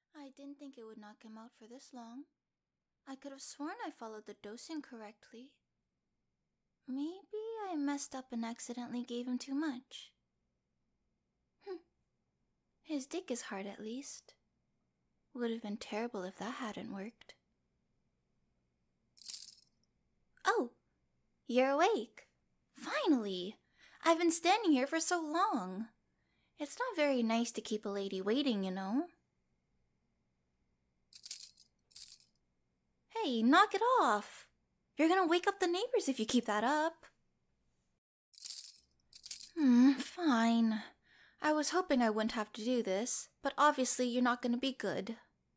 I didn't think it would knock him out for this long. I could have sworn I followed the dosing correctly. Maybe I messed up and accidentally gave him too much. His dick is hard at least. Would have been terrible if that hadn't worked. Oh, you're awake. Finally! I've been standing here for so long. It's not very nice to keep a lady waiting, you know. Hey, knock it off. You're gonna wake up the neighbors if you keep that up. Fine. I was hoping I wouldn't have to do this, but obviously you're not gonna be good.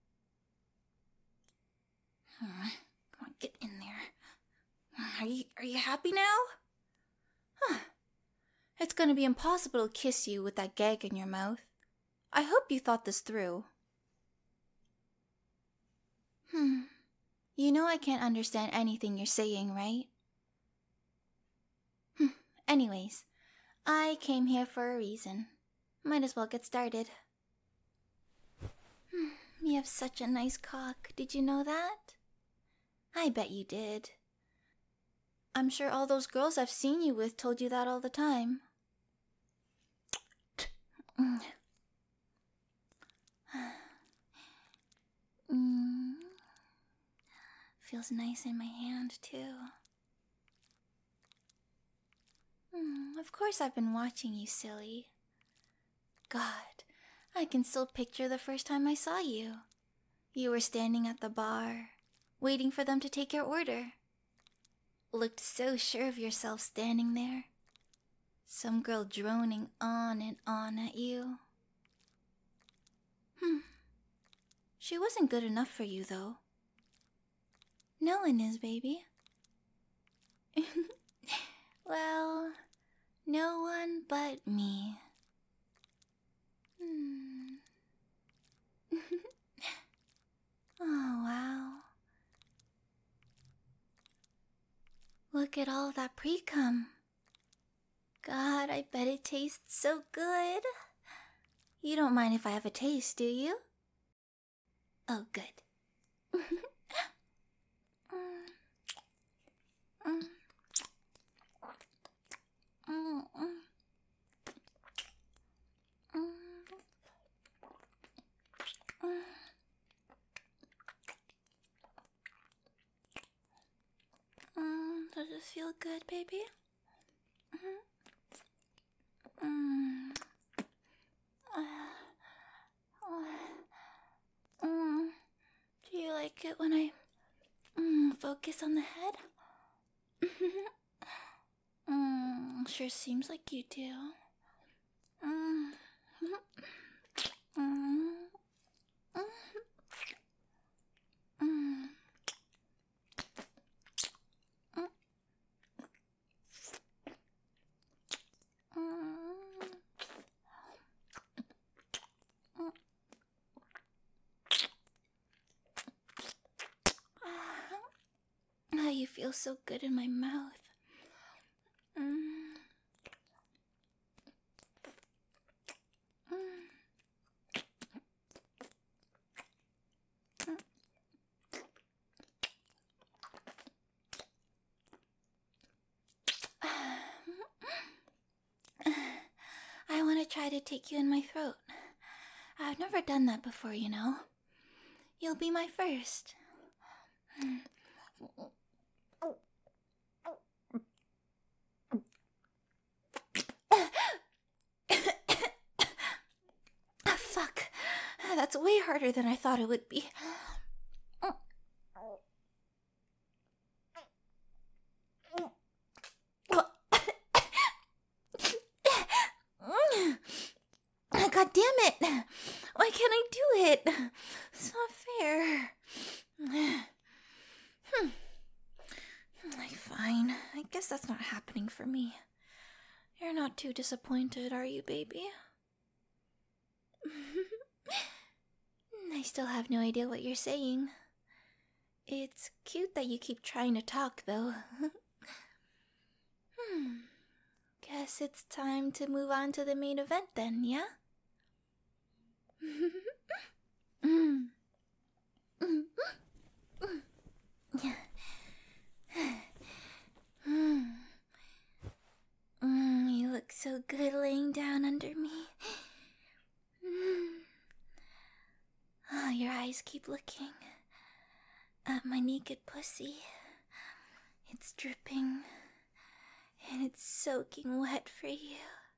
Come on, get in there. Are you happy now? It's gonna be impossible to kiss you with that gag in your mouth. I hope you thought this through. You know I can't understand anything you're saying, right? Anyways, I came here for a reason. Might as well get started. You have such a nice cock, did you know that? I bet you did. I'm sure all those girls I've seen you with told you that all the time. Feels nice in my hand, too. Of course I've been watching you, silly. God, I can still picture the first time I saw you. You were standing at the bar, waiting for them to take your order. Looked so sure of yourself standing there. Some girl droning on and on at you. She wasn't good enough for you, though. No one is, baby. Well, no one but me. Oh, wow. Look at all that pre-cum. God, I bet it tastes so good. You don't mind if I have a taste, do you? Oh, good. Does this feel good, baby? Do you like it when I focus on the head? Sure seems like you do. Oh, you feel so good in my mouth. I want to try to take you in my throat. I've never done that before, you know. You'll be my first. Fuck. That's way harder than I thought it would be. God damn it! Why can't I do it? It's not fair. Fine. I guess that's not happening for me. You're not too disappointed, are you, baby? I still have no idea what you're saying. It's cute that you keep trying to talk, though. Guess it's time to move on to the main event then, yeah? so good laying down under me. Oh, your eyes keep looking at my naked pussy. It's dripping, and it's soaking wet for you.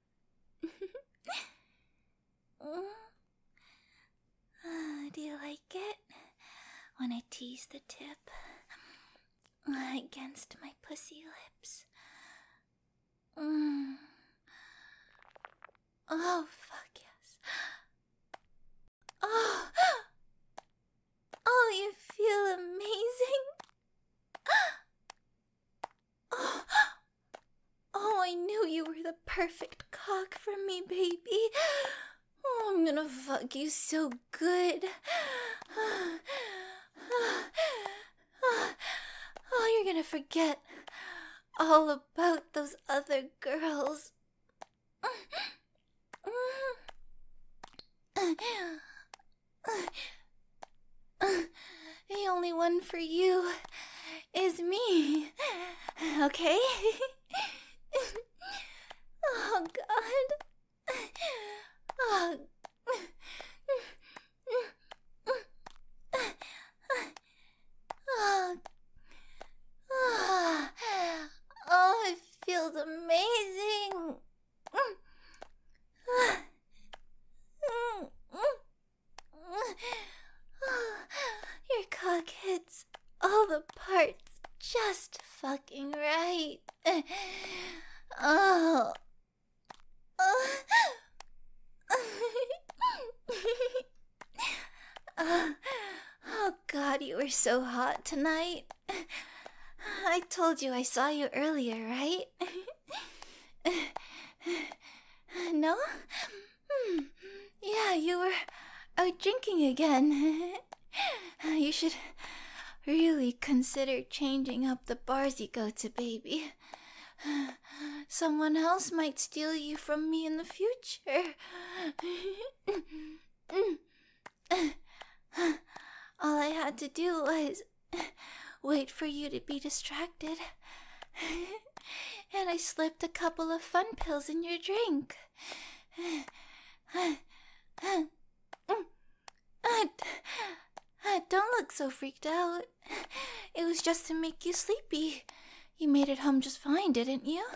Do you like it when I tease the tip against my pussy lips? Oh, fuck yes. Oh, you feel amazing. Oh, I knew you were the perfect cock for me, baby. Oh, I'm gonna fuck you so good. Oh, you're gonna forget all about those other girls. The only one for you is me. Okay? Oh, God. Oh. Oh, it feels amazing. Your cock hits all the parts just fucking right. Oh. Oh God, you were so hot tonight. I told you I saw you earlier, right? No? Yeah, you were out drinking again. You should really consider changing up the bars you go to, baby. Someone else might steal you from me in the future. All I had to do was wait for you to be distracted. And I slipped a couple of fun pills in your drink. Don't look so freaked out. It was just to make you sleepy. You made it home just fine, didn't you?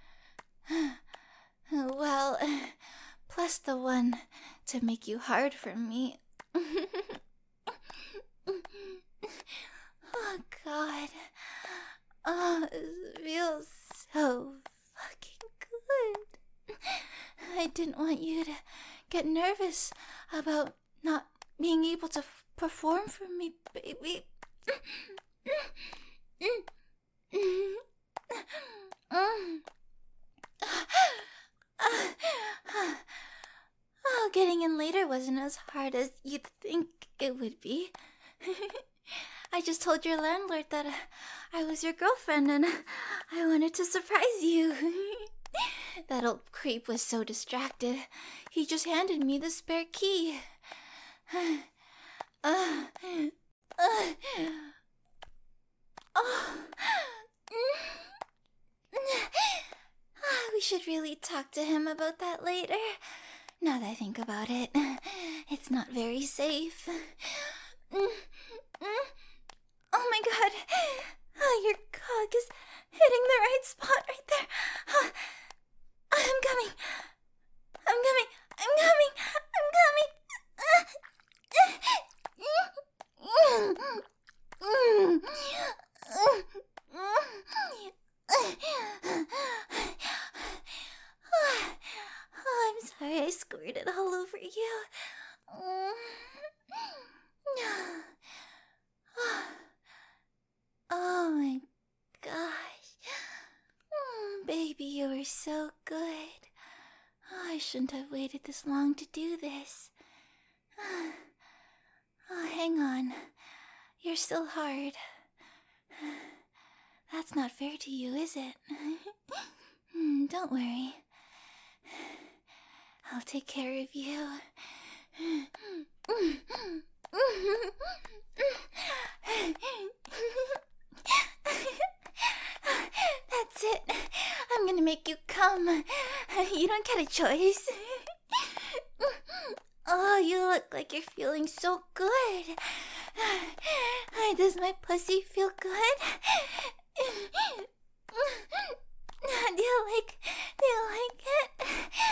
Well, plus the one to make you hard for me. Oh, God. Oh, this feels so fucking good. I didn't want you to get nervous about not being able to perform for me, baby. Oh, getting in later wasn't as hard as you'd think it would be. I just told your landlord that I was your girlfriend and I wanted to surprise you. That old creep was so distracted, he just handed me the spare key. We should really talk to him about that later. Now that I think about it, it's not very safe. Oh my God, your cock is hitting the right spot right there. I'm coming. I'm sorry I squirted all over you. Oh my gosh. Baby, you were so good. Oh, I shouldn't have waited this long to do this. Oh, hang on. You're still hard. That's not fair to you, is it? Don't worry. I'll take care of you. That's it. I'm gonna make you come. You don't get a choice. Oh, you look like you're feeling so good. Does my pussy feel good? Do you like it?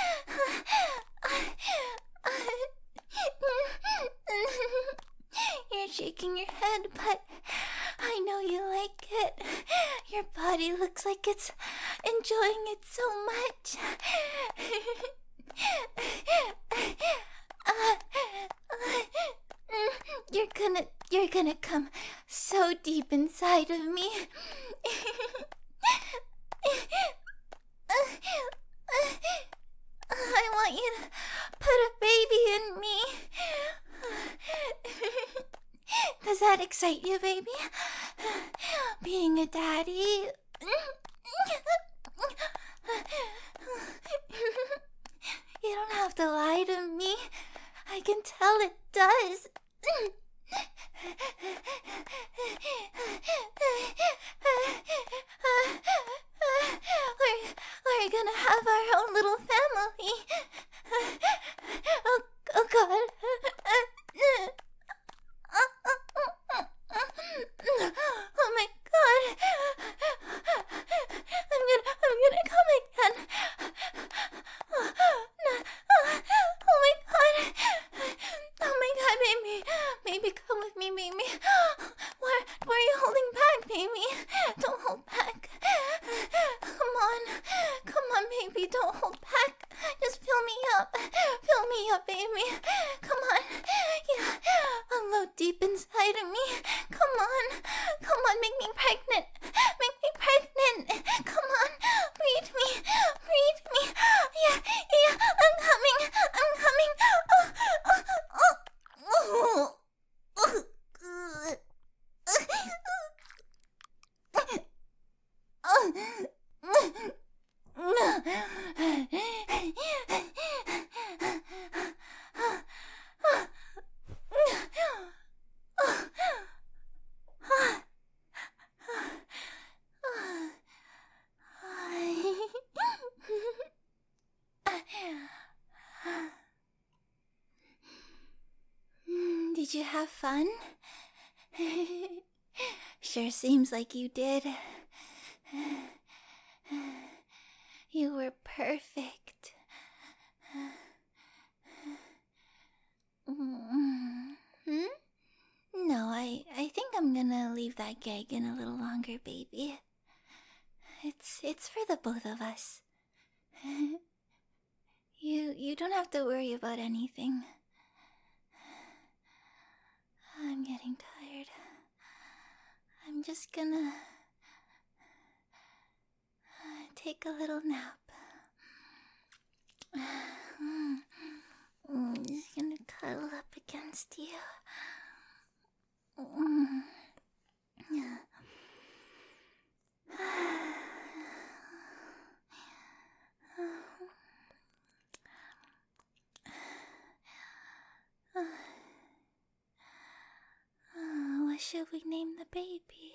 You're shaking your head, but I know you like it. Your body looks like it's enjoying it so much. You're gonna come so deep inside of me. I want you to put a baby in me. Does that excite you, baby? Being a daddy? You don't have to lie to me. I can tell it does. We're gonna have our own little family. Oh God. Oh my God. I'm gonna come again. Oh my God. Oh my God, baby. Baby, come with me, baby. Why are you holding back, baby? Don't hold back. Come on, baby. Don't hold back. Just fill me up. Fill me up, baby. Come on. Yeah. Unload deep inside of me. Come on. Come on, make me pregnant. Make me pregnant. Come on. Breathe me. Breathe me. Yeah. I'm coming. Did you have fun? Sure seems like you did. You were perfect. No, I think I'm gonna leave that gag in a little longer, baby. It's for the both of us. You don't have to worry about anything. I'm getting tired. I'm just gonna take a little nap. Just gonna cuddle up against you. What should we name the baby?